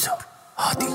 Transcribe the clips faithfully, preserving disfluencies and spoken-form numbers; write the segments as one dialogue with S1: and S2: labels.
S1: دکتر هادی.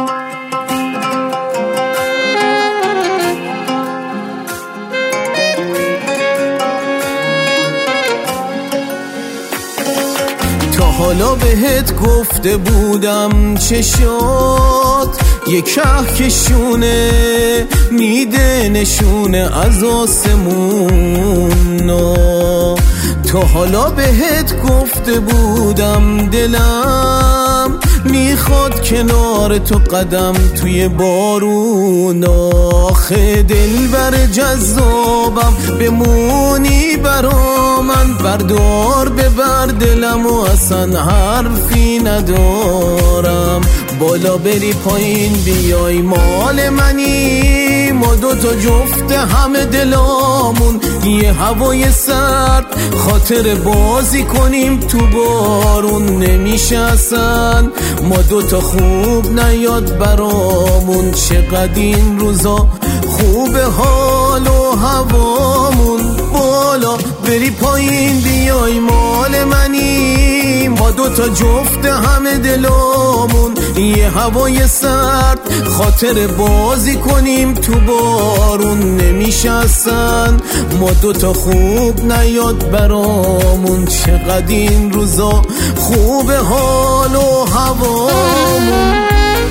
S1: تا حالا بهت گفته بودم چه شد، یک کهکشونه میده نشونه از آسمونو. تا حالا بهت گفته بودم دلم میخواد کنار تو قدم توی بارون. آخه دلبر جذابم بمونی برا من، بردار ببر دلم و اصلا حرفی ندارم. بالا بری پایین بیای مال منی، ما دوتا جفت همه دلامون، یه هوای سرد خاطر بازی کنیم تو بارون. نمیشه اصلا ما دوتا خوب نیاد برامون، چقدر این روزا خوبه حال و هوامون. بالا بری پایین بیای مال منی، ما دوتا جفت همه دلامون، یه هوای سرد خاطر بازی کنیم تو بارون. نمیشه اصلا ما دوتا خوب نیاد برامون، چقدر این روزا خوبه حال و هوامون.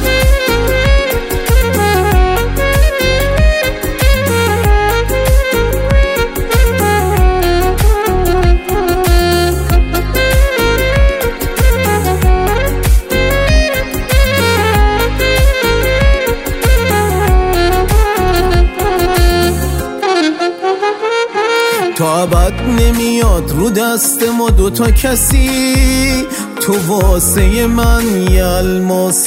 S1: تا ابد نمیاد رو دست ما دوتا کسی، تو واسه من یه الماس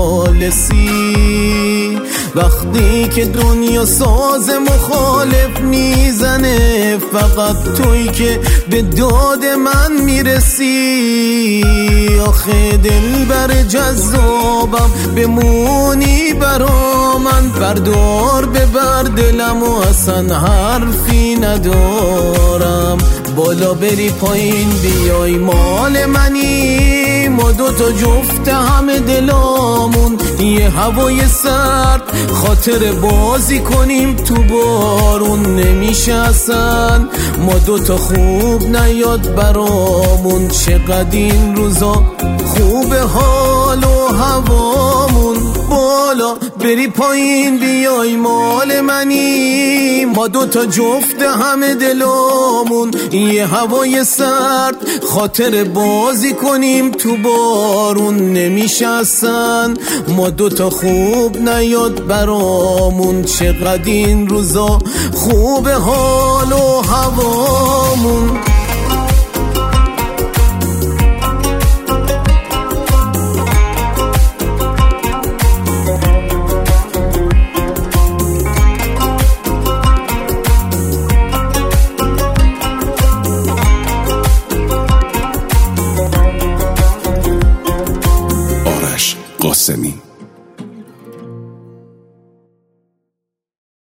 S1: خالصی. وقتی که دنیا ساز مخالف میزنه، فقط تویی که به داد من میرسی. آخه دلبر جذابم بمونی برا من، بردار ببر دلم و اصلا حرفی ندارم. بالا بری پایین بیای مال منی، ما دوتا جفت همه دلامون، یه هوای سرد خاطر بازی کنیم تو بارون. نمیشه اصلا ما دوتا خوب نیاد برامون، چقدر این روزا خوبه حال و هوامون. بالا بری پایین بیای مال منی، ما دوتا جفت همه دلامون، یه هوای سرد خاطر بازی کنیم تو بارون. نمیشه اصلا ما دوتا خوب نیاد برامون، چقدر این روزا خوبه حال و هوامون.
S2: قاسمی.